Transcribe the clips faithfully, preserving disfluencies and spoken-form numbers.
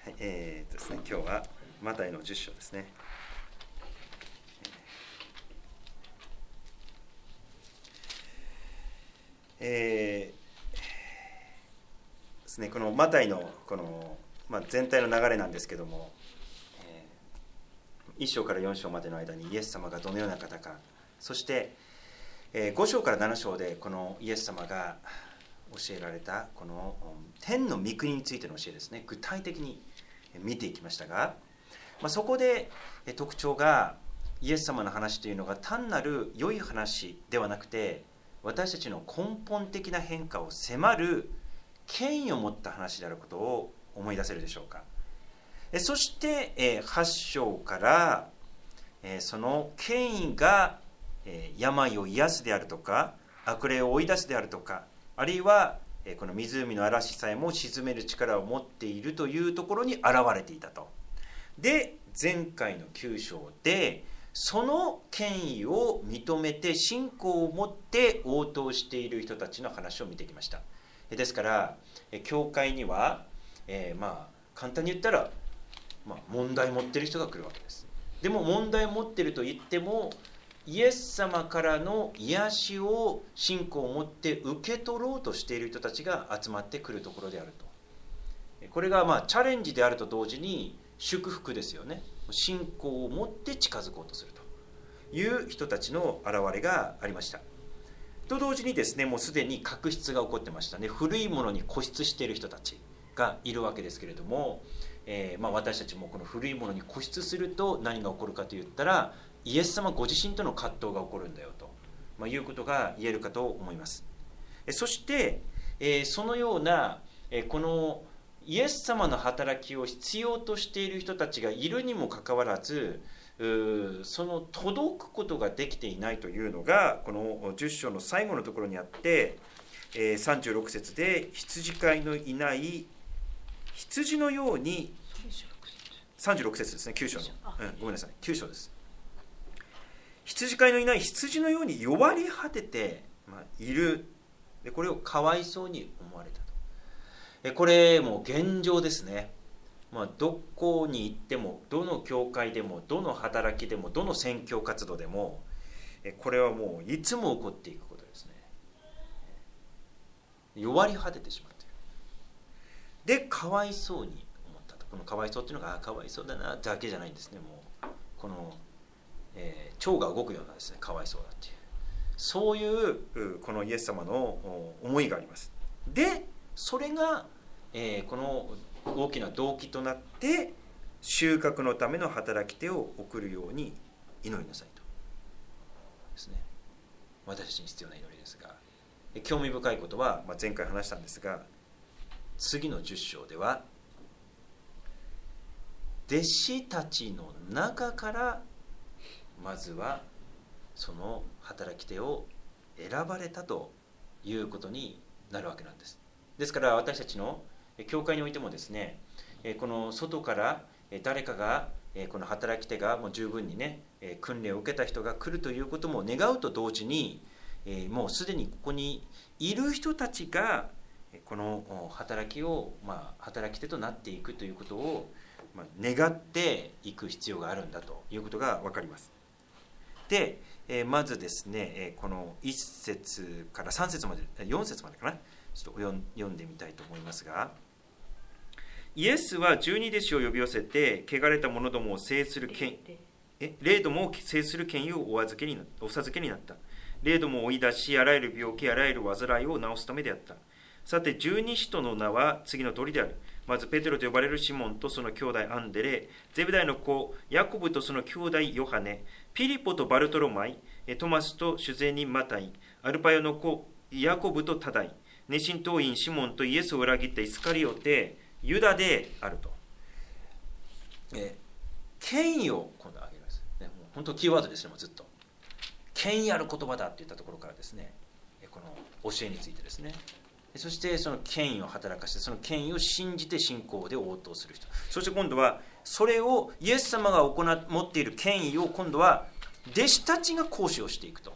はい、えーですね、今日はマタイのじゅっ章ですね。えー、ですね、このマタイのこの、まあ、全体の流れなんですけども、えー、いっ章からよん章までの間にイエス様がどのような方か、そして、えー、ご章からなな章でこのイエス様が教えられたこの天の御国についての教えですね、具体的に見ていきましたが、まあ、そこで特徴がイエス様の話というのが単なる良い話ではなくて、私たちの根本的な変化を迫る権威を持った話であることを思い出せるでしょうか。そしてはち章からその権威が病を癒すであるとか、悪霊を追い出すであるとか、あるいはこの湖の嵐さえも鎮める力を持っているというところに現れていたと。で、前回のきゅう章でその権威を認めて信仰を持って応答している人たちの話を見てきました。ですから教会には、えー、まあ簡単に言ったら、まあ、問題を持っている人が来るわけです。でも問題を持っていると言っても、イエス様からの癒しを信仰を持って受け取ろうとしている人たちが集まってくるところであると。これがまあチャレンジであると同時に祝福ですよね。信仰を持って近づこうとするという人たちの現れがありました。と同時にですね、もうすでに確執が起こってましたね。古いものに固執している人たちがいるわけですけれども、えーまあ、私たちもこの古いものに固執すると何が起こるかといったら、イエス様ご自身との葛藤が起こるんだよと、まあ、いうことが言えるかと思います。そして、えー、そのような、えー、このイエス様の働きを必要としている人たちがいるにもかかわらず、その届くことができていないというのがこのじゅっ章の最後のところにあって、えー、さんじゅうろく節で羊飼いのいない羊のように、さんじゅうろく節ですね、きゅう章の、うん、ごめんなさい、きゅう章です。羊飼いのいない羊のように弱り果てて、まあ、いる。でこれをかわいそうに思われたと。これも現状ですね。まあ、どこに行っても、どの教会でも、どの働きでも、どの宣教活動でも、これはもういつも起こっていくことですね。弱り果ててしまっている。で、かわいそうに思ったと。このかわいそうっていうのが、あ、かわいそうだなだけじゃないんですね。もうこの、えー、腸が動くようなですね、かわいそうだっていう、そういうこのイエス様の思いがあります。で、それが、えー、この大きな動機となって収穫のための働き手を送るように祈りなさいとですね。私たちに必要な祈りですが、興味深いことは、まあ、前回話したんですが、次のじゅっ章では弟子たちの中からまずはその働き手を選ばれたということになるわけなんです。ですから私たちの教会においてもですね、この外から誰かが、この働き手がもう十分にね、訓練を受けた人が来るということも願うと同時に、もうすでにここにいる人たちがこの働きを、まあ、働き手となっていくということを願っていく必要があるんだということが分かります。で、まずですね、このいち節からさん節まで、よん節までかな、ちょっと読んでみたいと思いますが、イエスは十二弟子を呼び寄せて、汚れた者どもを制する権え霊どもを制する権威をお預けにお授けになった。霊どもを追い出し、あらゆる病気、あらゆる患いを治すためであった。さて、十二使徒の名は次の通りである。まず、ペテロと呼ばれるシモンとその兄弟アンデレ、ゼベダイの子、ヤコブとその兄弟ヨハネ、ピリポとバルトロマイ、トマスと主税人マタイ、アルパヨの子、ヤコブとタダイ、熱心党員シモンとイエスを裏切ったイスカリオテ、ユダであると。え権威を今度挙げます、ね、もう本当キーワードですね。もうずっと権威ある言葉だって言ったところからですね、この教えについてですね、そしてその権威を働かして、その権威を信じて信仰で応答する人、そして今度はそれをイエス様が行っ持っている権威を今度は弟子たちが行使をしていくと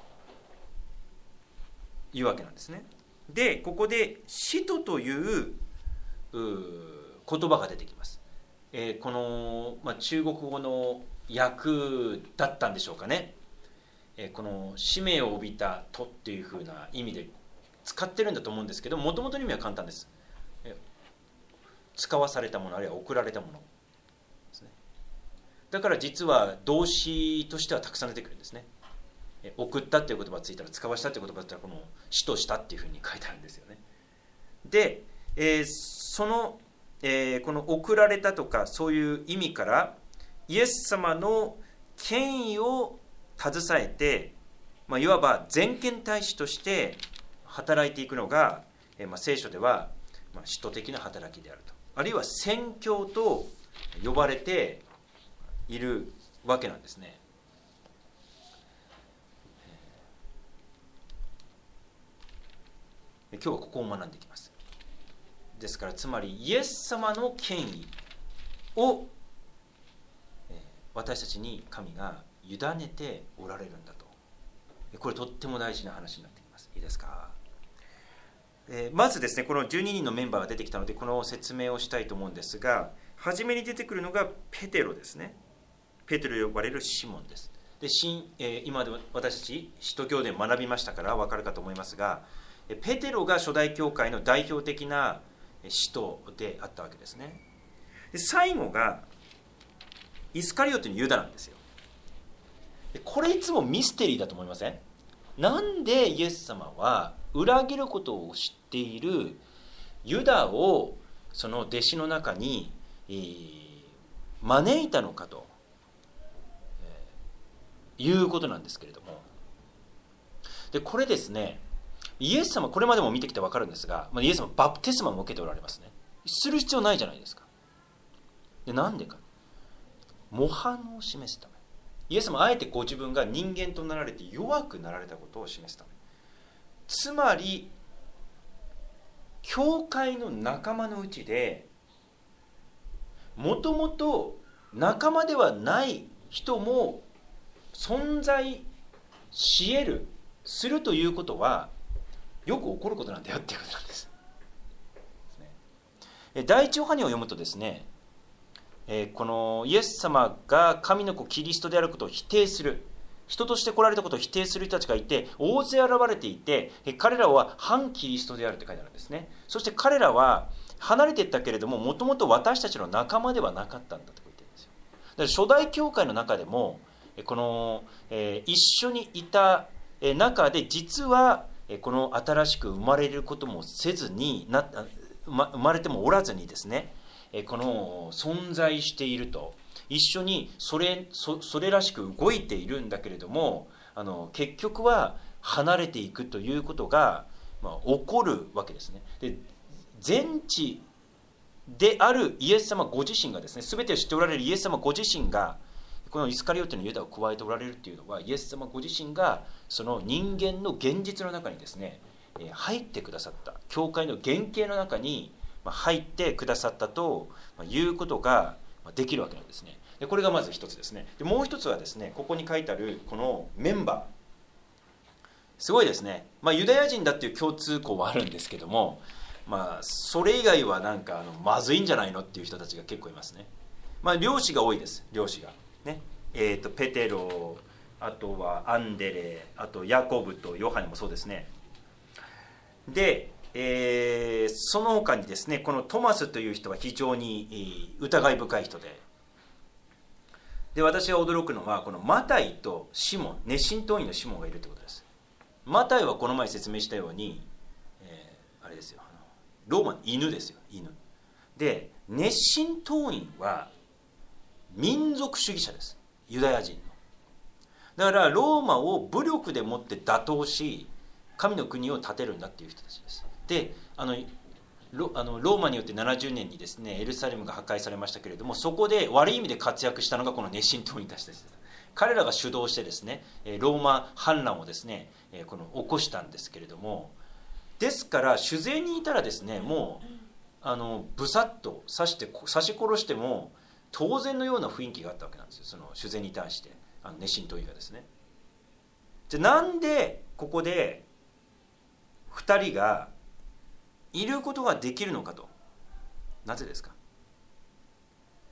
いうわけなんですね。で、ここで使徒という言葉が出てきます。 えー、この、まあ、中国語の訳だったんでしょうかね。えー、この使命を帯びたとっていうふうな意味で使ってるんだと思うんですけど、もともとの意味は簡単です。えー、使わされたもの、あるいは送られたものですね。だから実は動詞としてはたくさん出てくるんですね。えー、送ったっていう言葉がついたら、使わしたっていう言葉だったら、この使としたっていうふうに書いてあるんですよね。で、えー、そのえー、この送られたとかそういう意味からイエス様の権威を携えて、まあ、いわば全権大使として働いていくのが、えーまあ、聖書では、まあ、使徒的な働きであると、あるいは宣教と呼ばれているわけなんですね。今日はここを学んでいきます。ですから、つまりイエス様の権威を私たちに神が委ねておられるんだと。これとっても大事な話になってきます。いいですか。えまずですね、このじゅうににんのメンバーが出てきたので、この説明をしたいと思うんですが、初めに出てくるのがペテロですね。ペテロと呼ばれるシモンです。で新、えー、今で私たち使徒行伝学びましたから分かるかと思いますが、ペテロが初代教会の代表的な使徒であったわけですね。で最後がイスカリオテのユダなんですよ。でこれいつもミステリーだと思いません？なんでイエス様は裏切ることを知っているユダをその弟子の中に、えー、招いたのかと、えー、いうことなんですけれども、でこれですね、イエス様、これまでも見てきて分かるんですが、まあ、イエス様バプテスマも受けておられますね。する必要ないじゃないですか。でなんでか、模範を示すため。イエス様あえてご自分が人間となられて弱くなられたことを示すため。つまり教会の仲間のうちでもともと仲間ではない人も存在し得る、するということはよく起こることなんだよっていうことなんです。第一ヨハネを読むとですね、このイエス様が神の子キリストであることを否定する、人として来られたことを否定する人たちがいて、大勢現れていて、彼らは反キリストであるって書いてあるんですね。そして彼らは離れていったけれども、もともと私たちの仲間ではなかったんだと言ってるんですよ。だから初代教会の中でもこの、えー、一緒にいた中で、実はこの新しく生まれることもせずにな、生まれてもおらずにですね、この存在していると、一緒にそれ、そ、それらしく動いているんだけれども、あの結局は離れていくということが、まあ、起こるわけですね。で全知であるイエス様ご自身がですね、全てを知っておられるイエス様ご自身がこのイスカリオテのユダを加えておられるというのは、イエス様ご自身がその人間の現実の中にですね入ってくださった、教会の原型の中に入ってくださったということができるわけなんですね。でこれがまず一つですね。でもう一つはですね、ここに書いてあるこのメンバー、すごいですね。まあ、ユダヤ人だっていう共通項はあるんですけども、まあ、それ以外はなんかあのまずいんじゃないのっていう人たちが結構いますね。まあ、漁師が多いです。漁師がね、えーとペテロ、あとはアンデレ、あとヤコブとヨハネもそうですね。で、えー、その他にですね、このトマスという人は非常に疑い深い人で、で私が驚くのはこのマタイとシモン、熱心党員のシモンがいるということです。マタイはこの前説明したように、えー、あれですよ、ローマの犬ですよ、犬で、熱心党員は民族主義者です、ユダヤ人の。だからローマを武力でもって打倒し、神の国を建てるんだっていう人たちです。であの ロ, あのローマによってななじゅうねんにですねエルサレムが破壊されましたけれども、そこで悪い意味で活躍したのがこの熱心党員たちです。彼らが主導してですねローマ反乱をですねこの起こしたんですけれども、ですから主税にいたらですね、もうあのブサッと刺して刺し殺しても当然のような雰囲気があったわけなんですよ、その主税に対してあの熱心党員がですね。じゃあなんでここでふたりがいることができるのかと。なぜですか。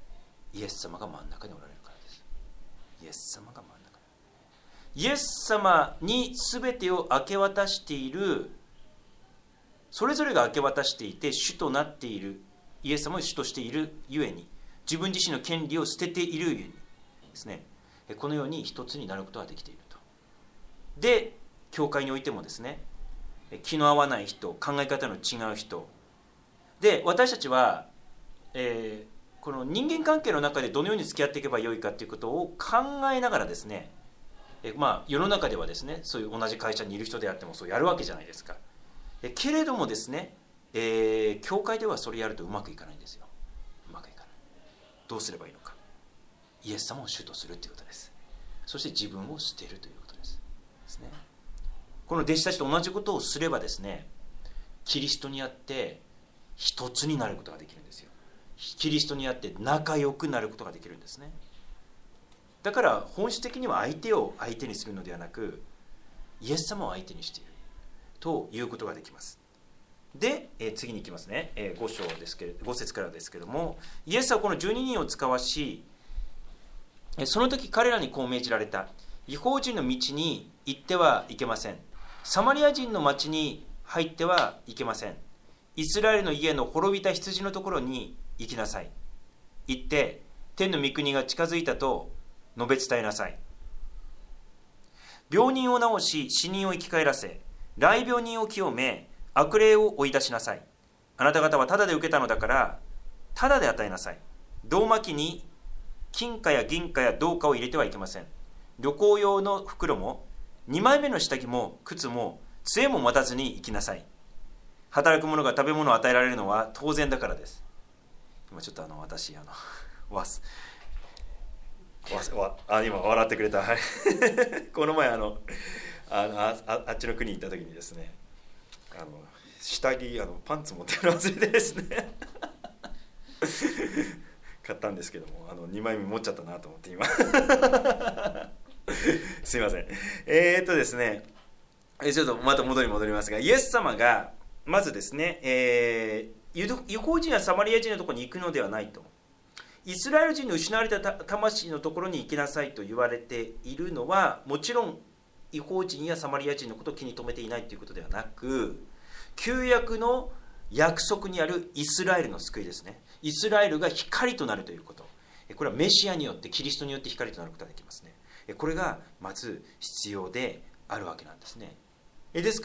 イエス様が真ん中におられるからです。イエス様が真ん中に、イエス様に全てを明け渡している、それぞれが明け渡していて主となっている、イエス様を主としているゆえに、自分自身の権利を捨てているゆえにですね、このように一つになることができていると。で、教会においてもですね、気の合わない人、考え方の違う人で、私たちは、えー、この人間関係の中でどのように付き合っていけばよいかということを考えながらですね、えまあ世の中ではですね、そういう同じ会社にいる人であってもそうやるわけじゃないですか。えけれどもですね、えー、教会ではそれやるとうまくいかないんですよ。うまくいかない。どうすればいいのか。イエス様を主とするということです。そして自分を捨てるということです。ですね。この弟子たちと同じことをすればですね、キリストにあって一つになることができるんですよ。キリストにあって仲良くなることができるんですね。だから本質的には相手を相手にするのではなく、イエス様を相手にしているということができます。で、えー、次に行きますね、えー、ご章ですけれどご節からですけれども、イエスはこのじゅうににんを使わし、その時彼らにこう命じられた。異邦人の道に行ってはいけません。サマリア人の町に入ってはいけません。イスラエルの家の滅びた羊のところに行きなさい。行って天の御国が近づいたと述べ伝えなさい。病人を治し、死人を生き返らせ、癩病人を清め、悪霊を追い出しなさい。あなた方はただで受けたのだから、ただで与えなさい。胴巻きに金貨や銀貨や銅貨を入れてはいけません。旅行用の袋も、にまいめの下着も靴も杖も持たずに行きなさい。働く者が食べ物を与えられるのは当然だからです。今ちょっとあの私あのわすわあ今笑ってくれたこの前あのあの あ, あ, あっちの国に行った時にですね、あの下着あのパンツ持ってるの忘れてですね買ったんですけども、あのにまいめ持っちゃったなと思って今すいません。えー、っとですねちょっとまた戻り戻りますが、イエス様がまずですね、えー、異邦人やサマリア人のところに行くのではないと、イスラエル人の失われた魂のところに行きなさいと言われているのは、もちろん異邦人やサマリア人のことを気に留めていないということではなく、旧約の約束にあるイスラエルの救いですね。イスラエルが光となるということ、これはメシアによって、キリストによって光となることができますね。これがまず必要であるわけなんですね。ですから、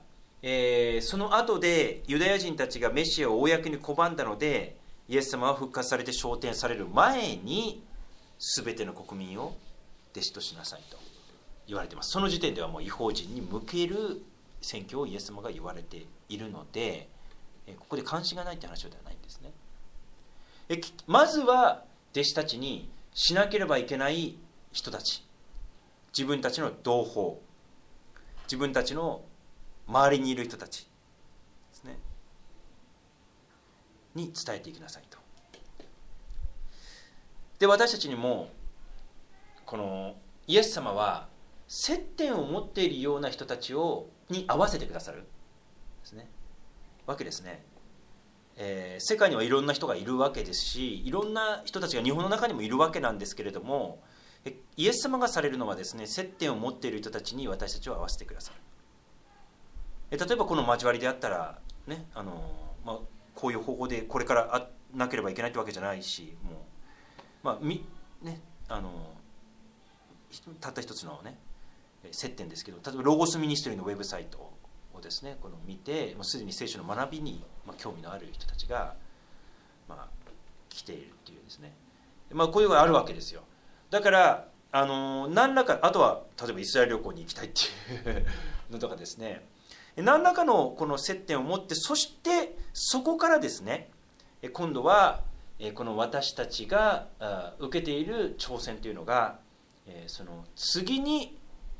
えー、その後でユダヤ人たちがメシアを公に拒んだので、イエス様は復活されて昇天される前に全ての国民を弟子としなさいと言われています。その時点ではもう異邦人に向ける宣教をイエス様が言われているので、ここで関心がないという話ではないんですね。えまずは弟子たちにしなければいけない人たち、自分たちの同胞、自分たちの周りにいる人たちですねに伝えていきなさいと。で、私たちにもこのイエス様は接点を持っているような人たちをに合わせてくださるですねわけですね。えー、世界にはいろんな人がいるわけですし、いろんな人たちが日本の中にもいるわけなんですけれども、イエス様がされるのはですね、接点を持っている人たちに私たちを合わせてくださる。例えばこの交わりであったら、ね、あのまあ、こういう方法でこれからあなければいけないってわけじゃないし、もう、まあみね、あのたった一つの、ね、接点ですけど、例えばロゴスミニストリーのウェブサイトをですね、この見て、もうすでに聖書の学びに、まあ、興味のある人たちが、まあ、来ているっていうですね、まあ、こういうのがあるわけですよ。だからあの何らか、あとは例えばイスラエル旅行に行きたいっていうのとかですね、何らかのこの接点を持って、そしてそこからですね、今度はこの私たちが受けている挑戦というのが、その次に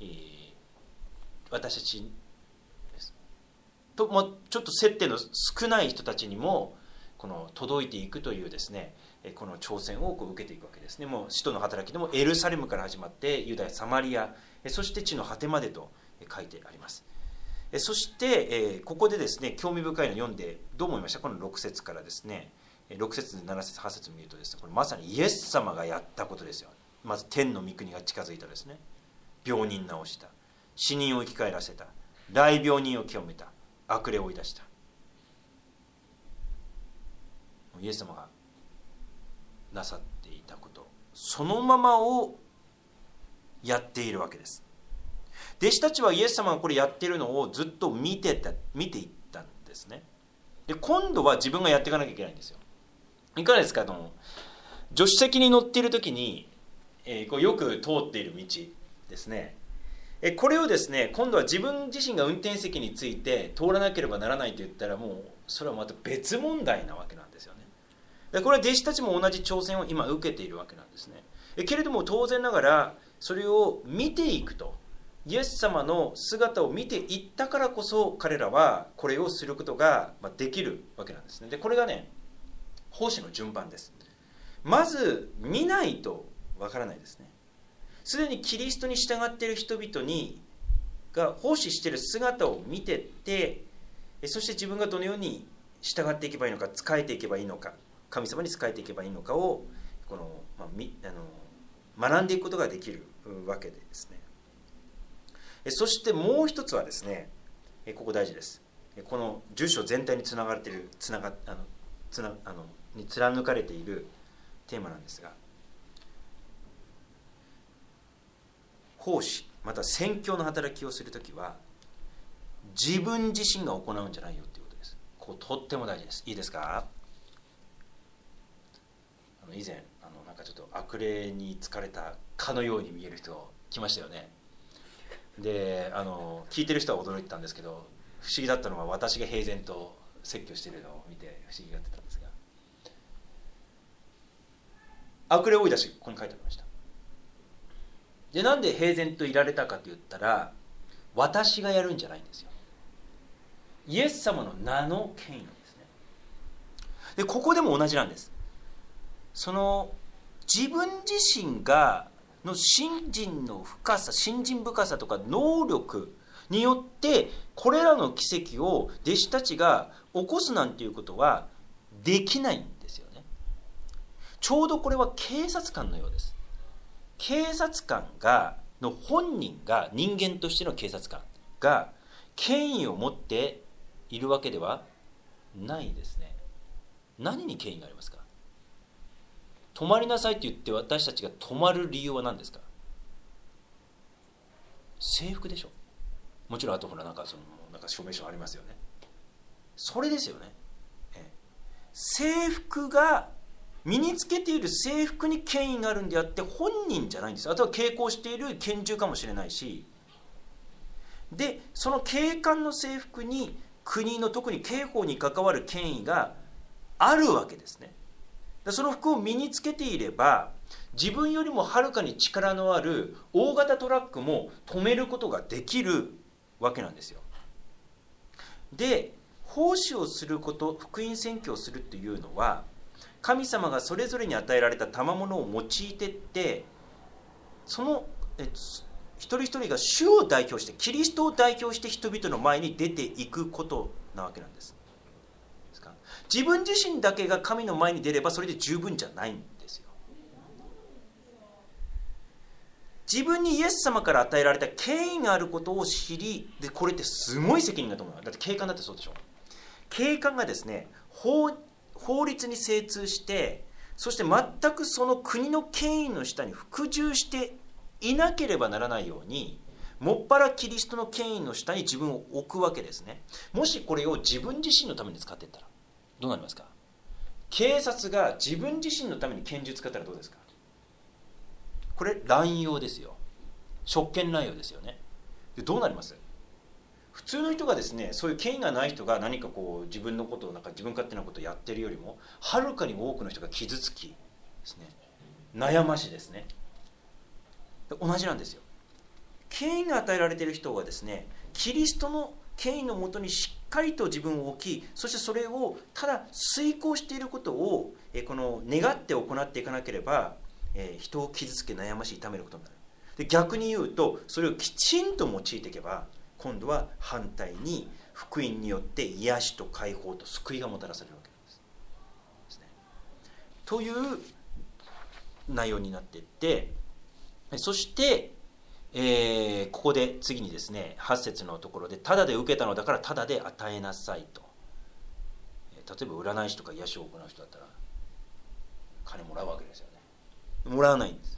私たちともちょっと接点の少ない人たちにもこの届いていくというですね、この挑戦をこう受けていくわけですね。もう使徒の働きでもエルサレムから始まってユダヤ、サマリア、そして地の果てまでと書いてあります。そしてここでですね、興味深いのを読んでどう思いました？このろく節からですね、 ろく節なな節はち節を見るとですね、これまさにイエス様がやったことですよ。まず天の御国が近づいたですね、病人治した、死人を生き返らせた、癩病人を清めた、悪霊を追い出した。イエス様がなさっていたことそのままをやっているわけです。弟子たちはイエス様がこれやっているのをずっと見てた見ていったんですね。で今度は自分がやっていかなきゃいけないんですよ。いかがですか。あの助手席に乗っている時に、えー、こうよく通っている道ですね、えこれをですね今度は自分自身が運転席について通らなければならないと言ったら、もうそれはまた別問題なわけなんですよね。でこれは弟子たちも同じ挑戦を今受けているわけなんですね。えけれども当然ながらそれを見ていくと、イエス様の姿を見ていったからこそ彼らはこれをすることができるわけなんですね。でこれがね奉仕の順番です。まず見ないとわからないですね。すでにキリストに従っている人々にが奉仕している姿を見てって、そして自分がどのように従っていけばいいのか、仕えていけばいいのか、神様に仕えていけばいいのかをこの、まあ、みあの学んでいくことができるわけですね。そしてもう一つはですね、ここ大事です。このじゅっ章全体につながれているつながあのつなあのに貫かれているテーマなんですが、奉仕また宣教の働きをするときは自分自身が行うんじゃないよということです。こことっても大事です。いいですか。あの以前あのなんかちょっと悪霊に疲れたかのように見える人が来ましたよね。であの聞いてる人は驚いてたんですけど、不思議だったのは私が平然と説教しているのを見て不思議がってたんですが、悪霊を追い出しここに書いてありました。でなんで平然といられたかと言ったら、私がやるんじゃないんですよ。イエス様の名の権威なんですね。でここでも同じなんです。その自分自身がの信心の深さ、信心深さとか能力によってこれらの奇跡を弟子たちが起こすなんていうことはできないんですよね。ちょうどこれは警察官のようです。警察官がの本人が、人間としての警察官が権威を持っているわけではないですね。何に権威がありますか。止まりなさいと言って私たちが止まる理由は何ですか。制服でしょ。もちろんあとほらなんかそのなんか証明書ありますよね。それですよね。え制服が身につけている制服に権威があるんであって本人じゃないんです。あとは携行している拳銃かもしれないし、でその警官の制服に国の特に刑法に関わる権威があるわけですね。その服を身につけていれば自分よりもはるかに力のある大型トラックも止めることができるわけなんですよ。で奉仕をすること、福音宣教をするというのは神様がそれぞれに与えられた賜物を用いてって、そのえ一人一人が主を代表してキリストを代表して人々の前に出ていくことなわけなんです。自分自身だけが神の前に出ればそれで十分じゃないんですよ。自分にイエス様から与えられた権威があることを知り、でこれってすごい責任だと思う。だって警官だってそうでしょ。警官がですね 法, 法律に精通して、そして全くその国の権威の下に服従していなければならないように、もっぱらキリストの権威の下に自分を置くわけですね。もしこれを自分自身のために使っていったらどうなりますか。警察が自分自身のために拳銃使ったらどうですか。これ乱用ですよ。職権乱用ですよね。でどうなります。普通の人がですね、そういう権威がない人が何かこう自分のことをなんか自分勝手なことをやってるよりもはるかに多くの人が傷つきですね、悩ましですね。同じなんですよ。権威が与えられている人はですね、キリストの権威のもとにしっかりと自分を置き、そしてそれをただ遂行していることをこの願って行っていかなければ、人を傷つけ悩まし痛めることになる。で逆に言うとそれをきちんと用いていけば、今度は反対に福音によって癒しと解放と救いがもたらされるわけです。ですね。 という内容になっていって、そして、えー、ここで次にですね、はち節のところで、ただで受けたのだからただで与えなさいと。例えば占い師とか癒しを行う人だったら金もらうわけですよね。もらわないんです。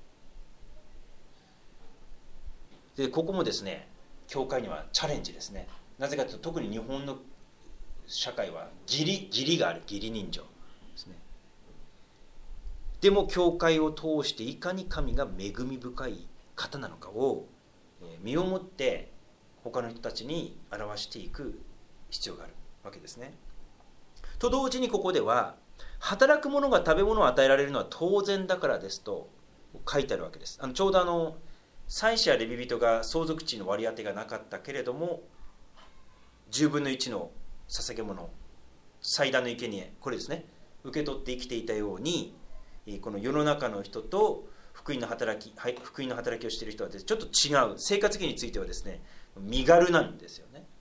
でここもですね、教会にはチャレンジですね。なぜかというと、特に日本の社会は義理義理がある、義理人情ですね。でも教会を通していかに神が恵み深い方なのかを身をもって他の人たちに表していく必要があるわけですね。と同時にここでは、働く者が食べ物を与えられるのは当然だからですと書いてあるわけです。あのちょうどあの祭司やレビ人が相続地の割り当てがなかったけれども、じゅうぶんのいちの捧げ物、祭壇の生贄、これですね、受け取って生きていたように、この世の中の人と福音の働き、はい、福音の働きをしている人はちょっと違う、生活費についてはですね、身軽なんですよね。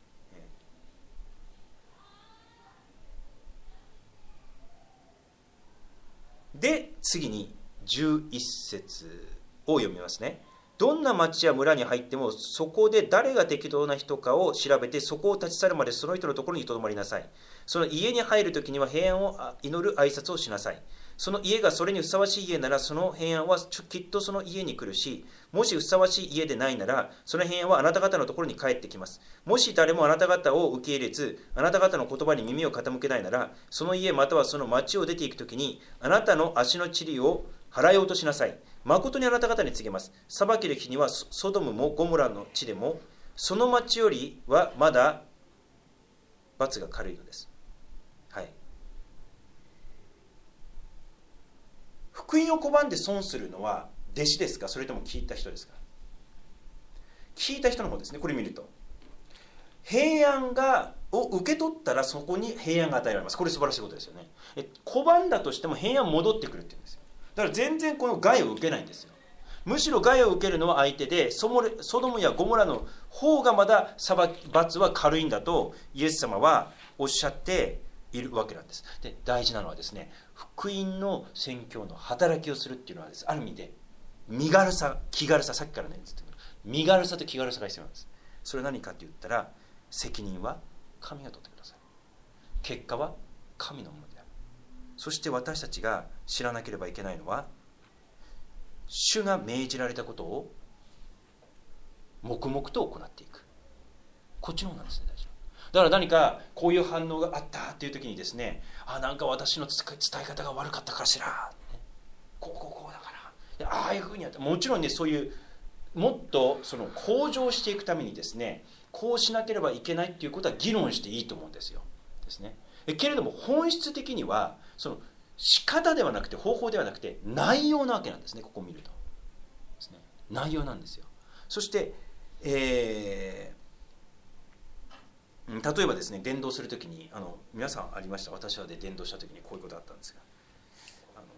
で次にじゅういち節を読みますね。どんな町や村に入っても、そこで誰が適当な人かを調べて、そこを立ち去るまでその人のところにとどまりなさい。その家に入るときには平安を祈る挨拶をしなさい。その家がそれにふさわしい家なら、その平安はきっとその家に来るし、もしふさわしい家でないなら、その平安はあなた方のところに帰ってきます。もし誰もあなた方を受け入れず、あなた方の言葉に耳を傾けないなら、その家またはその町を出ていくときに、あなたの足の塵を払い落としなさい。誠にあなた方に告げます。裁きの日にはソドムもゴモラの地でも、その町よりはまだ罰が軽いのです。はい。福音を拒んで損するのは弟子ですか、それとも聞いた人ですか。聞いた人の方ですね。これ見ると、平安がを受け取ったらそこに平安が与えられます。これ素晴らしいことですよね。え拒んだとしても平安戻ってくるっていうんですよ。だから全然この害を受けないんですよ。むしろ害を受けるのは相手で、ソドムやゴモラの方がまだ裁罰は軽いんだとイエス様はおっしゃっているわけなんです。で大事なのはですね、福音の宣教の働きをするっていうのはです、ある意味で身軽さ、気軽さ、さっきからねずっと身軽さと気軽さが必要なんです。それは何かって言ったら、責任は神が取ってください。結果は神のものである。そして私たちが知らなければいけないのは、主が命じられたことを黙々と行っていく、こっちの方なんですね、大事な。だから何かこういう反応があったっていう時にですね、あ、なんか私の伝え方が悪かったかしら、こうこうこうだから、ああいうふうにやって、もちろんね、そういうもっとその向上していくためにですね、こうしなければいけないっていうことは議論していいと思うんですよ。ですね。けれども本質的にはその仕方ではなくて、方法ではなくて内容なわけなんですね。ここを見るとですね、内容なんですよ。そして、えー、例えばですね、伝道するときに、あの皆さんありました。私はで伝道したときにこういうことあったんですが、あの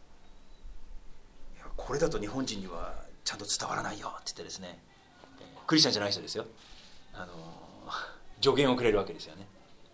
いやこれだと日本人にはちゃんと伝わらないよって言ってですね、クリスチャンじゃない人ですよ、あの助言をくれるわけですよね。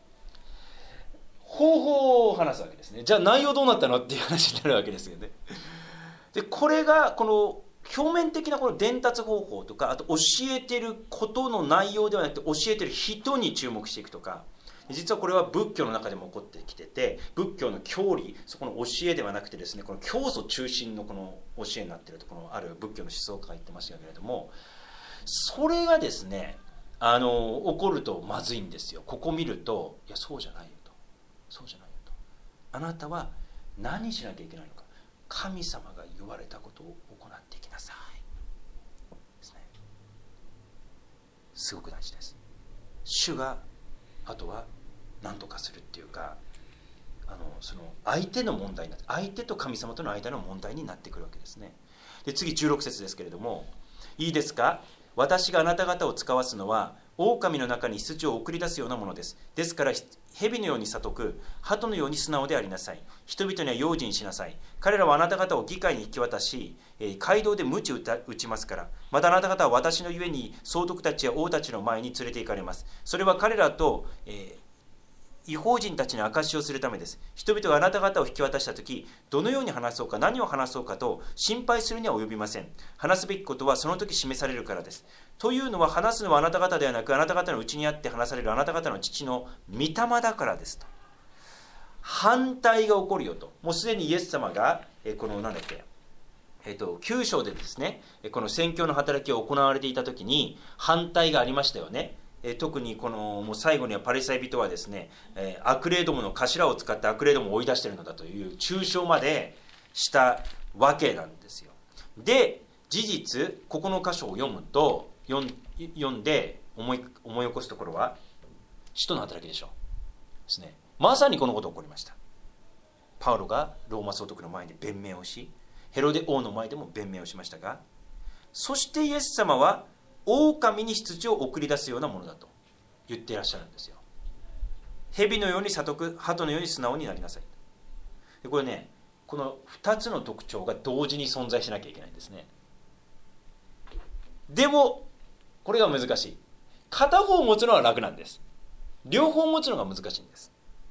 方法を話すわけですね。じゃあ内容どうなったのっていう話になるわけですよね。でこれがこの表面的なこの伝達方法とか、あと教えてることの内容ではなくて教えてる人に注目していくとか、実はこれは仏教の中でも起こってきてて、仏教の教理、そこの教えではなくてですね、この教祖中心のこの教えになっているところ、ある仏教の思想家が言ってましたけれども、それがですね、あの起こるとまずいんですよ。ここ見ると、いやそうじゃないよと、そうじゃないよと、あなたは何しなきゃいけないのか、神様が言われたことを行っていきなさいですね。すごく大事です。主があとは何とかするっていうか、あのその相手の問題になって、相手と神様との間の問題になってくるわけですね。で次じゅうろく節ですけれども、いいですか、私があなた方を使わすのは狼の中に羊を送り出すようなものです。ですから蛇のように聡く、鳩のように素直でありなさい。人々には用心しなさい。彼らはあなた方を議会に引き渡し、街道で鞭打ちますから。またあなた方は私のゆえに総督たちや王たちの前に連れて行かれます。それは彼らと、え異邦人たちに証しをするためです。人々があなた方を引き渡したとき、どのように話そうか、何を話そうかと心配するには及びません。話すべきことはその時示されるからです。というのは、話すのはあなた方ではなく、あなた方のうちにあって話されるあなた方の父の御霊だからですと。反対が起こるよと。もうすでにイエス様が、えこのなんだっけ、えっと、きゅう章でですね、この宣教の働きを行われていたときに反対がありましたよね。え特にこのもう最後にはパリサイ人はですね、えー、悪霊どもの頭を使って悪霊どもを追い出しているのだという中傷までしたわけなんですよ。で、事実ここの箇所を読むと読ん、読んで思い、思い起こすところは使徒の働きでしょうですね。まさにこのことが起こりました。パウロがローマ総督の前で弁明をし、ヘロデ王の前でも弁明をしましたが、そしてイエス様は狼に羊を送り出すようなものだと言っていらっしゃるんですよ。蛇のように悟く、鳩のように素直になりなさい。でこれね、このふたつの特徴が同時に存在しなきゃいけないんですね。でもこれが難しい。片方を持つのは楽なんです。両方持つのが難しいんです。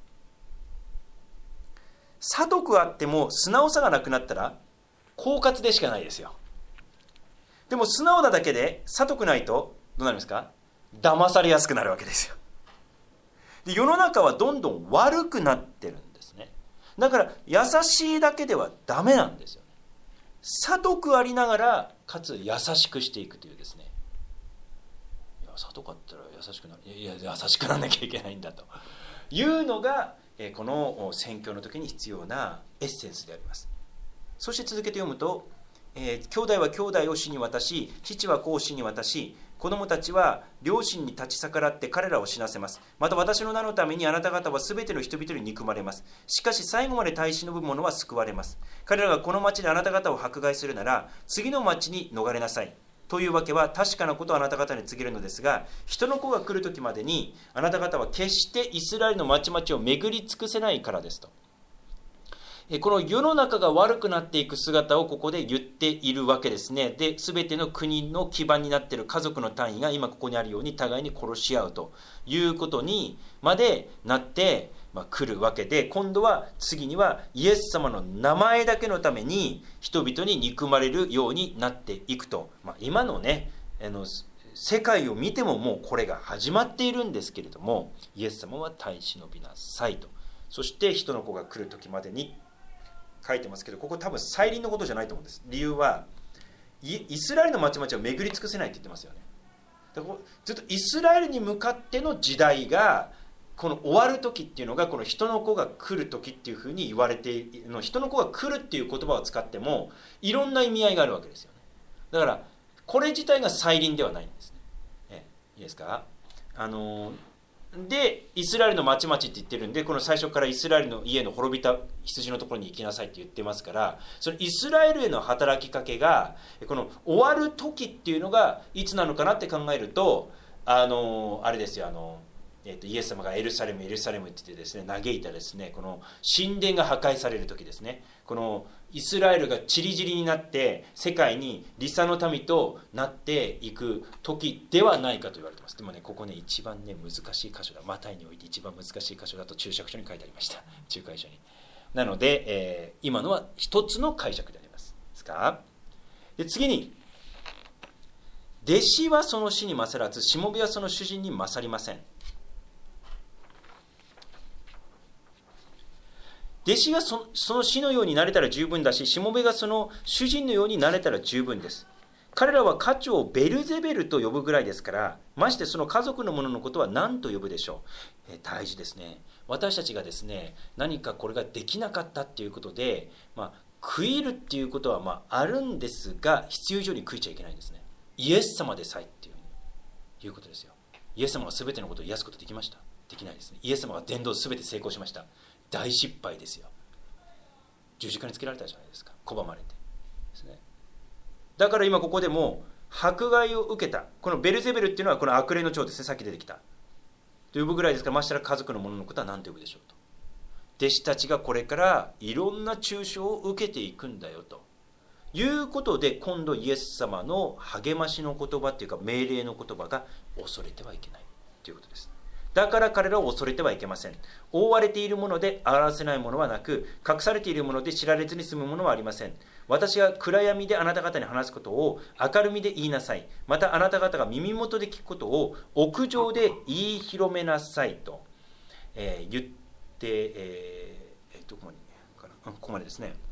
悟くあっても素直さがなくなったら狡猾でしかないですよ。でも素直なだけで悟くないとどうなりますか？騙されやすくなるわけですよ。で、世の中はどんどん悪くなってるんですね。だから優しいだけではダメなんですよね。悟くありながらかつ優しくしていくというですね。いや、悟かったら優しくなる。いや、優しくならなきゃいけないんだというのがこの宣教の時に必要なエッセンスであります。そして続けて読むと、えー、兄弟は兄弟を死に渡し、父は子を死に渡し、子供たちは両親に立ち逆らって彼らを死なせます。また私の名のためにあなた方はすべての人々に憎まれます。しかし最後まで耐え忍ぶ者は救われます。彼らがこの町であなた方を迫害するなら、次の町に逃れなさい。というわけは確かなことをあなた方に告げるのですが、人の子が来る時までにあなた方は決してイスラエルの町々を巡り尽くせないからですと。この世の中が悪くなっていく姿をここで言っているわけですね。で、全ての国の基盤になっている家族の単位が今ここにあるように互いに殺し合うということにまでなってまあ、来るわけで、今度は次にはイエス様の名前だけのために人々に憎まれるようになっていくと、まあ、今のねあの世界を見てももうこれが始まっているんですけれども、イエス様は耐え忍びなさいと。そして人の子が来る時までに書いてますけど、ここ多分再臨のことじゃないと思うんです。理由はイスラエルの町々を巡り尽くせないって言ってますよね。だからずっとイスラエルに向かっての時代がこの終わる時っていうのがこの人の子が来る時っていうふうに言われているの。人の子が来るっていう言葉を使ってもいろんな意味合いがあるわけですよね。だからこれ自体が再臨ではないんですね。えいいですか。あのでイスラエルの町々って言ってるんで、この最初からイスラエルの家の滅びた羊のところに行きなさいって言ってますから、そのイスラエルへの働きかけがこの終わる時っていうのがいつなのかなって考えると、あのあれですよ、あのえー、とイエス様がエルサレムエルサレムって言ってですね嘆いたですね、この神殿が破壊される時ですね、このイスラエルがちりぢりになって世界にリサの民となっていく時ではないかと言われてます。でもね、ここね一番ね難しい箇所だ、マタイにおいて一番難しい箇所だと注釈書に書いてありました。仲介書に。なので、えー、今のは一つの解釈でありますですか。で次に、弟子はその師に勝らず、しもべはその主人に勝りません。弟子が そ, その師のようになれたら十分だし、しもべがその主人のようになれたら十分です。彼らは家長をベルゼベルと呼ぶぐらいですから、ましてその家族の者のことは何と呼ぶでしょう。え大事ですね。私たちがですね、何かこれができなかったっていうことで、まあ、悔いるっていうことはまああるんですが、必要以上に悔いちゃいけないんですね。イエス様でさえっていういうことですよ。イエス様が全てのことを癒すことできました？できないですね。イエス様が伝道全て成功しました？大失敗ですよ。十字架につけられたじゃないですか、拒まれてですね。だから今ここでも迫害を受けたこのベルゼベルっていうのはこの悪霊の長ですね、さっき出てきたと呼ぶぐらいですから、ましたら家族の者のことは何と呼ぶでしょうと。弟子たちがこれからいろんな中傷を受けていくんだよということで、今度イエス様の励ましの言葉っていうか命令の言葉が、恐れてはいけないということです。 だから彼らを恐れてはいけません。覆われているもので表せないものはなく、隠されているもので知られずに済むものはありません。私が暗闇であなた方に話すことを明るみで言いなさい。またあなた方が耳元で聞くことを屋上で言い広めなさいと、えー、言って、えー、どこまでかな、ここまでですね。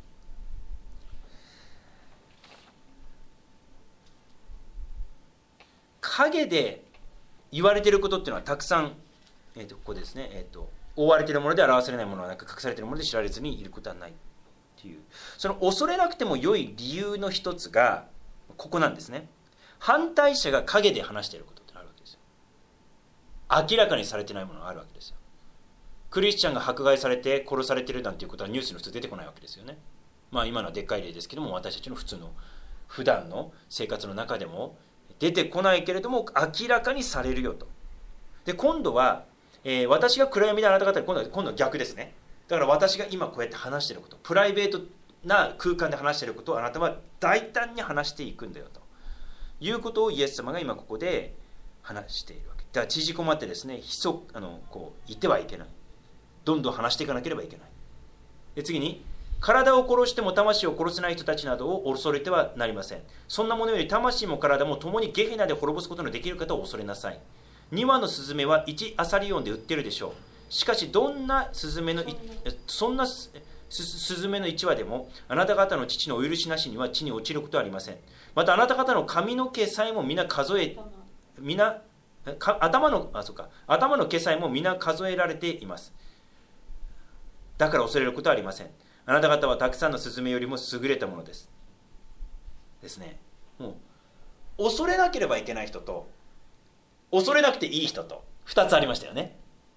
影で言われていることっていうのはたくさん、えー、とここですね、えー、と覆われているもので表せれないものはなく、隠されているもので知られずにいることはないっていう、その恐れなくても良い理由の一つがここなんですね。反対者が影で話していることってあるわけですよ。明らかにされてないものがあるわけですよ。クリスチャンが迫害されて殺されているなんていうことはニュースに普通出てこないわけですよね。まあ今のはでっかい例ですけども、私たちの普通の普段の生活の中でも出てこないけれども明らかにされるよと。で今度は、えー、私が暗闇であなた方今度は今度は逆ですね。だから私が今こうやって話していること、プライベートな空間で話していることをあなたは大胆に話していくんだよということをイエス様が今ここで話しているわけだから、縮こまってですね、ひそあのこう言ってはいけない、どんどん話していかなければいけない。で次に、体を殺しても魂を殺せない人たちなどを恐れてはなりません。そんなものより魂も体も共にゲヘナで滅ぼすことのできる方を恐れなさい。に羽のスズメはいちアサリオンで売ってるでしょう。しかしどんなスズメのそんなスズメのいち羽でもあなた方の父のお許しなしには地に落ちることはありません。またあなた方の髪の毛さえも皆数え皆か頭のあそうか頭の毛さえも皆数えられています。だから恐れることはありません。あなた方はたくさんのスズメよりも優れたものです。ですね。もう恐れなければいけない人と恐れなくていい人とふたつありましたよね。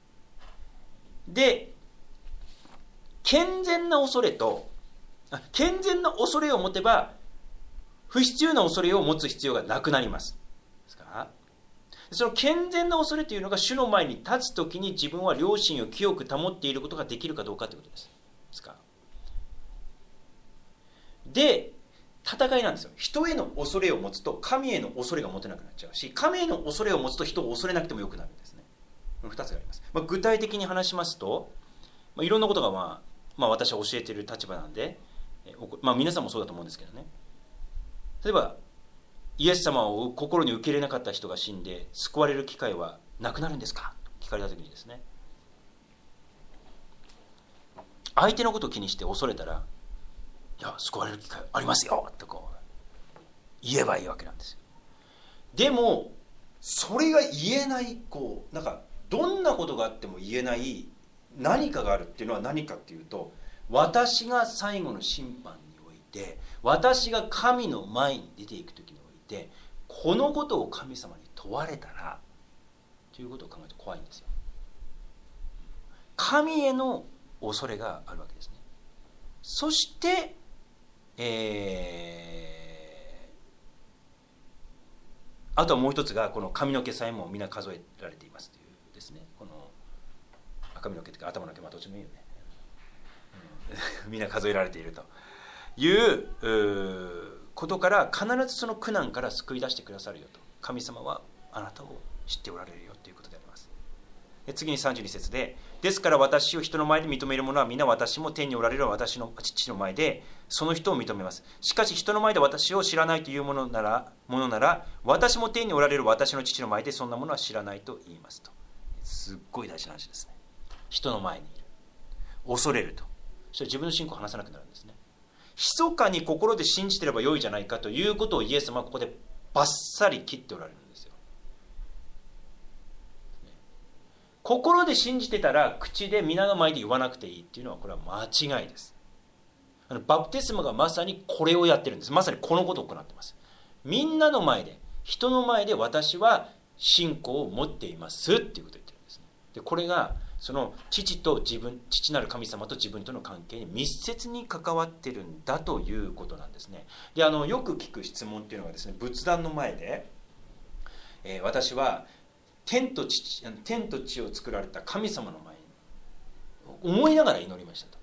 で、健全な恐れと健全な恐れを持てば不必要な恐れを持つ必要がなくなります。ですからその健全な恐れというのが主の前に立つときに自分は良心を清く保っていることができるかどうかということです。ですからで、戦いなんですよ。人への恐れを持つと神への恐れが持てなくなっちゃうし、神への恐れを持つと人を恐れなくてもよくなるんですね。ふたつがあります。まあ、具体的に話しますと、まあ、いろんなことが、まあ、まあ私は教えている立場なんで、まあ、皆さんもそうだと思うんですけどね。例えばイエス様を心に受け入れなかった人が死んで救われる機会はなくなるんですかと聞かれた時にですね、相手のことを気にして恐れたら、いや救われる機会ありますよとこう言えばいいわけなんですよ。でもそれが言えない、こうなんかどんなことがあっても言えない何かがあるっていうのは何かっていうと、私が最後の審判において、私が神の前に出ていく時において、このことを神様に問われたらということを考えると怖いんですよ。神への恐れがあるわけですね。そしてえー、あとはもう一つがこの髪の毛さえも皆数えられていますというですね、この髪の毛というか頭の毛、まあどっちもいいよね、うん、皆数えられているということから必ずその苦難から救い出してくださるよと、神様はあなたを知っておられるよということであります。で次にさんじゅうに節で、ですから私を人の前で認める者は皆私も天におられる私の父の前でその人を認めます。しかし人の前で私を知らないというものなら、ものなら私も天におられる私の父の前でそんなものは知らないと言いますと。すっごい大事な話ですね。人の前にいる、恐れると、そして自分の信仰を話さなくなるんですね。密かに心で信じてればよいじゃないかということをイエス様はここでバッサリ切っておられるんですよ。心で信じてたら口で皆の前で言わなくていいっていうのはこれは間違いです。あのバプテスマがまさにこれをやってるんです。まさにこのことを行っています。みんなの前で、人の前で私は信仰を持っていますっていうことを言ってるんですね。でこれがその父と自分、父なる神様と自分との関係に密接に関わってるんだということなんですね。であのよく聞く質問っていうのがですね、仏壇の前で、えー、私は天と地、天と地を作られた神様の前に思いながら祈りました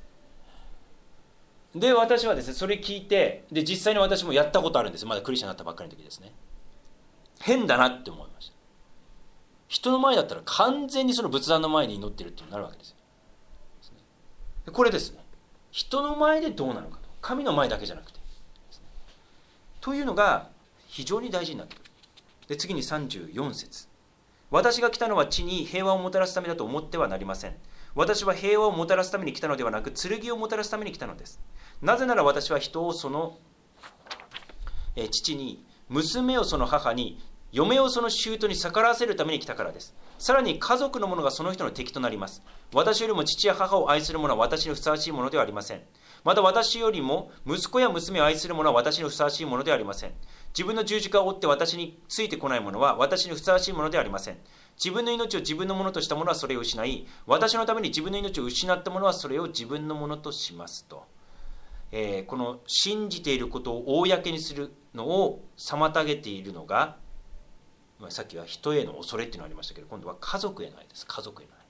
と。で私はですねそれ聞いて、で実際に私もやったことあるんです。まだクリスチャンになったばっかりの時ですね。変だなって思いました。 人の前だったら完全にその仏壇の前に祈ってるってなるわけですよ。これですね、人の前でどうなのかと、神の前だけじゃなくてというのが非常に大事になってくる。で次にさんじゅうよん節、私が来たのは地に平和をもたらすためだと思ってはなりません。私は平和をもたらすために来たのではなく、剣をもたらすために来たのです。なぜなら私は人をそのえ父に、娘をその母に、嫁をその舅に逆らわせるために来たからです。さらに家族の者がその人の敵となります。私よりも父や母を愛する者は私にふさわしいものではありません。また私よりも息子や娘を愛する者は私にふさわしいものではありません。自分の十字架を追って私についてこない者は私にふさわしいものではありません。自分の命を自分のものとした者はそれを失い、私のために自分の命を失った者はそれを自分のものとしますと。えー、この信じていることを公にするのを妨げているのが、さっきは人への恐れっていうのがありましたけど、今度は家族への愛です。家族への愛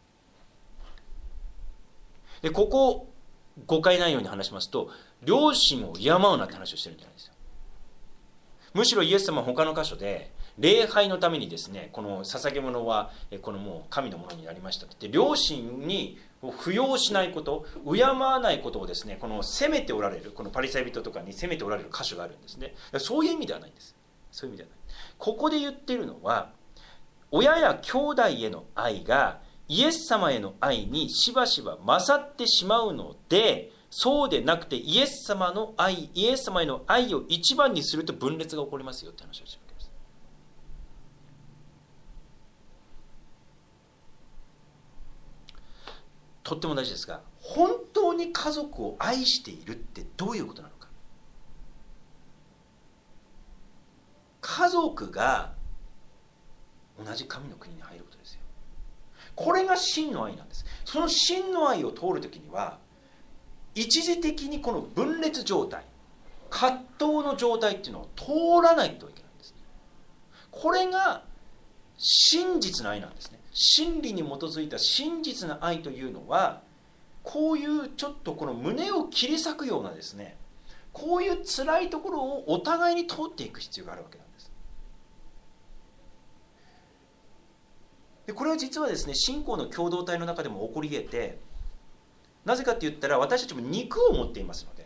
で、ここ誤解ないように話しますと、両親を敬うなって話をしてるんじゃないですよ。むしろイエス様は他の箇所で礼拝のためにですね、この捧げ物はこのもう神のものになりましたって、両親に扶養しないこと、敬わないことをですね、この責めておられる、このパリサイ人とかに責めておられる箇所があるんですね。そういう意味ではないんです。そういう意味ではない。ここで言っているのは、親や兄弟への愛がイエス様への愛にしばしば勝ってしまうので、そうでなくてイエス様の愛、イエス様への愛を一番にすると分裂が起こりますよって話をしているわけです。とっても大事ですが、本当に家族を愛しているってどういうことなのか。家族が同じ神の国に入ることですよ。これが真の愛なんです。その真の愛を通るときには、一時的にこの分裂状態、葛藤の状態っていうのを通らないといけないんです。これが真実の愛なんですね。真理に基づいた真実な愛というのは、こういうちょっとこの胸を切り裂くようなですね、こういう辛いところをお互いに通っていく必要があるわけなんです。でこれは実はですね、信仰の共同体の中でも起こり得て、なぜかって言ったら、私たちも肉を持っていますので、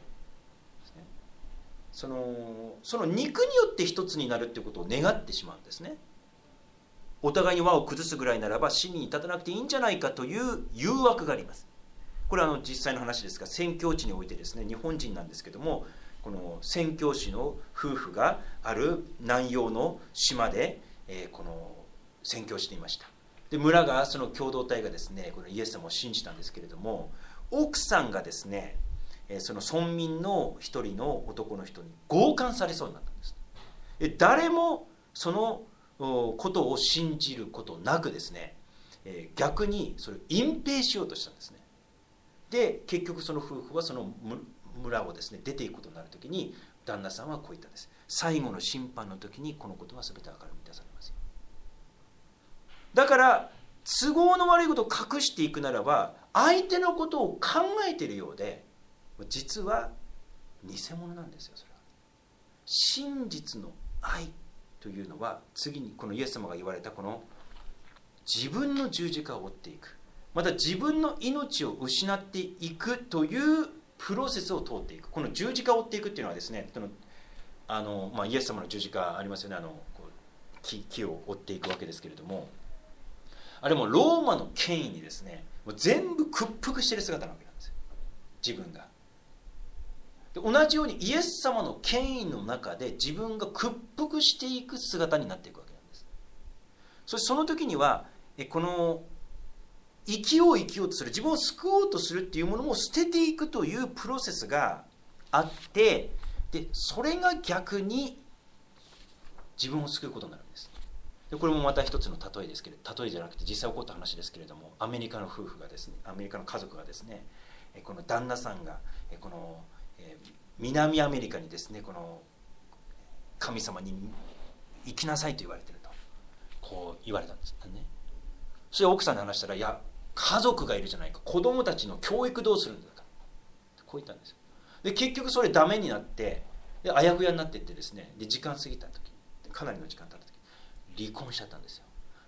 その、その肉によって一つになるっていうことを願ってしまうんですね。お互いに輪を崩すぐらいならば死に立たなくていいんじゃないかという誘惑があります。これはあの実際の話ですが、宣教地においてですね、日本人なんですけども、この宣教師の夫婦がある南洋の島で、えー、この宣教していました。で村が、その共同体がですね、このイエス様を信じたんですけれども、奥さんがですね、その村民の一人の男の人に強姦されそうになったんです。で誰もそのことを信じることなくですね、逆にそれを隠蔽しようとしたんですね。で結局その夫婦はその村をですね出ていくことになるときに、旦那さんはこう言ったんです。最後の審判の時にこのことは全て明るみに出されますよ。だから都合の悪いことを隠していくならば、相手のことを考えているようで、実は偽物なんですよ。それは真実の愛というのは、次にこのイエス様が言われたこの自分の十字架を追っていく、また自分の命を失っていくというプロセスを通っていく。この十字架を追っていくっていうのはですね、あの、まあ、イエス様の十字架ありますよね。あのこう 木, 木を追っていくわけですけれども、あれもローマの権威にですね、もう全部屈服している姿なわけなんですよ、自分が。で同じようにイエス様の権威の中で自分が屈服していく姿になっていくわけなんです。そしてその時には、この生きよう生きようとする、自分を救おうとするっていうものも捨てていくというプロセスがあって、でそれが逆に自分を救うことになるんです。でこれもまた一つの例えですけれど、例えじゃなくて実際起こった話ですけれども、アメリカの夫婦がですね、アメリカの家族がですね、この旦那さんがこの南アメリカにですね、この神様に行きなさいと言われていると、こう言われたんですね。それを奥さんに話したら、いや家族がいるじゃないか、子供たちの教育どうするんだか、こう言ったんですよ。で結局それダメになって、であやふやになっていってですね、で時間過ぎた時、かなりの時間経った時、離婚しちゃったんですよ。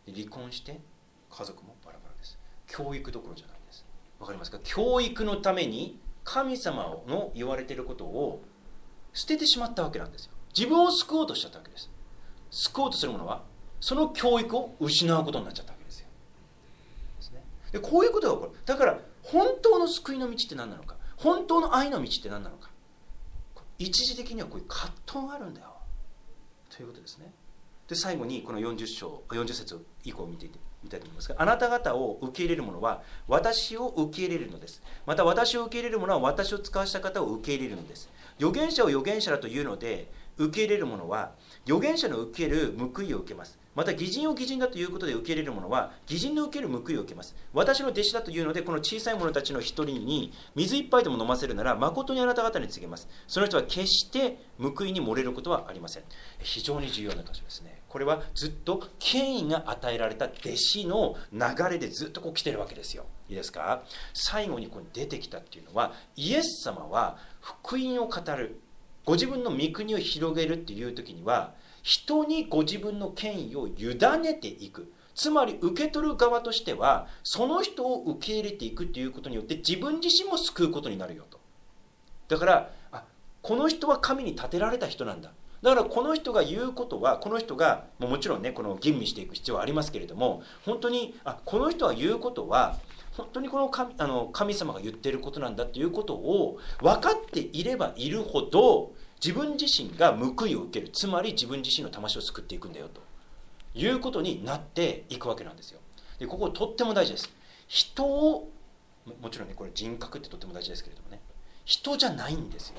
離婚して家族もバラバラです。教育どころじゃないです。わかりますか？教育のために神様の言われていることを捨ててしまったわけなんですよ。自分を救おうとしちゃったわけです。救おうとするものはその教育を失うことになっちゃったわけですよ。ですね。でこういうことが起こる。だから本当の救いの道って何なのか、本当の愛の道って何なのか、一時的にはこういう葛藤があるんだよということですね。で最後にこのよんじゅう章よんじゅう節以降を見ていてみたいと思いますが、あなた方を受け入れる者は私を受け入れるのです。また私を受け入れる者は私を使わした方を受け入れるのです。預言者を預言者だというので受け入れる者は預言者の受ける報いを受けます。また義人を義人だということで受け入れる者は義人の受ける報いを受けます。私の弟子だというのでこの小さい者たちの一人に水一杯でも飲ませるなら誠にあなた方に告げます。その人は決して報いに漏れることはありません。非常に重要な箇所ですね。これはずっと権威が与えられた弟子の流れでずっとこう来てるわけですよ。いいですか？最後にここに出てきたっていうのは、イエス様は福音を語る、ご自分の御国を広げるっていう時には人にご自分の権威を委ねていく、つまり受け取る側としてはその人を受け入れていくっていうことによって自分自身も救うことになるよと。だからあこの人は神に立てられた人なんだ、だからこの人が言うことは、この人がもちろんねこの吟味していく必要はありますけれども、本当にあこの人が言うことは本当にこの 神, あの神様が言っていることなんだということを分かっていればいるほど自分自身が報いを受ける、つまり自分自身の魂を救っていくんだよということになっていくわけなんですよ。でこことっても大事です。人をもちろんねこれ人格ってとっても大事ですけれどもね、人じゃないんですよ。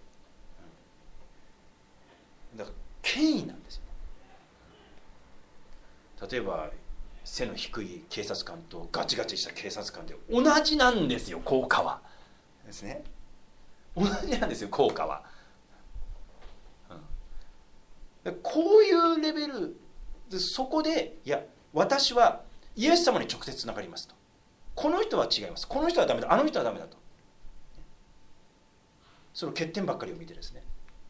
だから権威なんですよ。例えば背の低い警察官とガチガチした警察官で同じなんですよ、効果はですね。同じなんですよ、効果は、うん、こういうレベルで、そこでいや私はイエス様に直接つながりますと、この人は違います、この人はダメだ、あの人はダメだと、その欠点ばっかりを見てですね、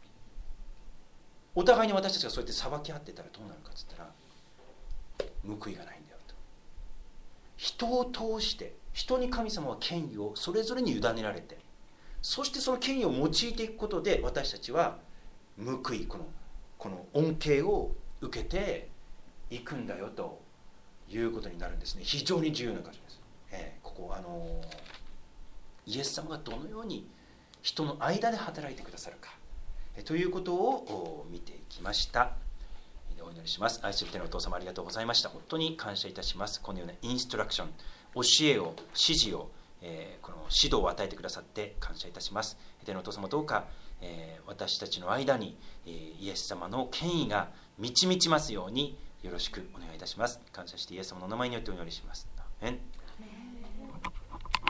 お互いに私たちがそうやって裁き合ってたらどうなるかっつったら報いがないんだよと。人を通して人に神様は権威をそれぞれに委ねられて、そしてその権威を用いていくことで私たちは報い、このこの恩恵を受けていくんだよということになるんですね。非常に重要な箇所です、えー、ここあのイエス様がどのように人の間で働いてくださるか、えー、ということを見ていきました。お祈りします。愛する天のお父様、ありがとうございました。本当に感謝いたします。このようなインストラクション、教えを、指示を、えー、この指導を与えてくださって感謝いたします。天のお父様、どうか、えー、私たちの間に、えー、イエス様の権威が満ち満ちますようによろしくお願いいたします。感謝してイエス様のお名前によってお祈りします。アーメン。